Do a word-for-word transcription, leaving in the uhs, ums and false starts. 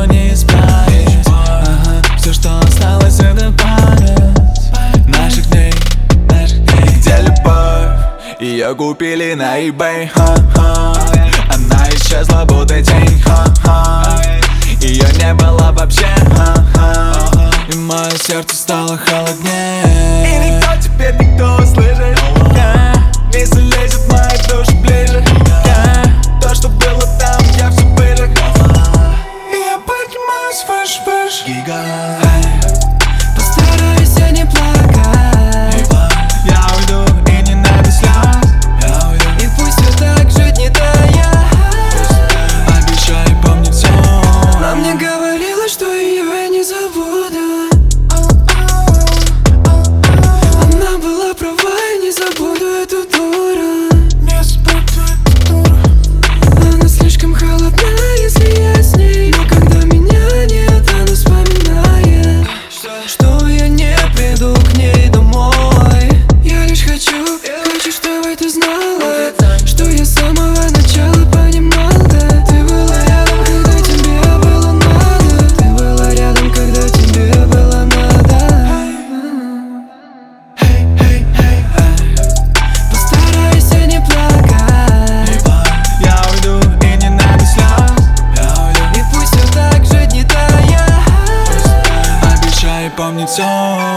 давно не исправить. Ага, все, что осталось, это память наших дней, наших дней. Где любовь? Ее купили на eBay, ха-ха. Она исчезла, будто тень, ха-ха. Ее не было вообще, ха-ха. И мое сердце стало холоднее. И никто теперь, никто услышит, yeah. Не залезет в мою душу ближе, yeah. То, что было там, я все выжег. И я поднимаюсь выше, выше. Постараюсь я не плакать. Я уйду, и не надо слез. И пусть все так жить не тая. Обещаю помнить все. Она мне говорила, что ее я не забуду. Она была права, я не забуду эту дуру. Она слишком холодна, если я с ней. Но когда меня нет, она вспоминает, что я не приду к ней домой. Я лишь хочу, хочу, чтобы ты знала, что я с самого начала понимал, да. Ты была рядом, когда тебе было надо. Ты была рядом, когда тебе было надо. Постараюсь я не плакать. Я уйду, и не надо слез. И пусть все так жить не тая. Обещаю помнить все.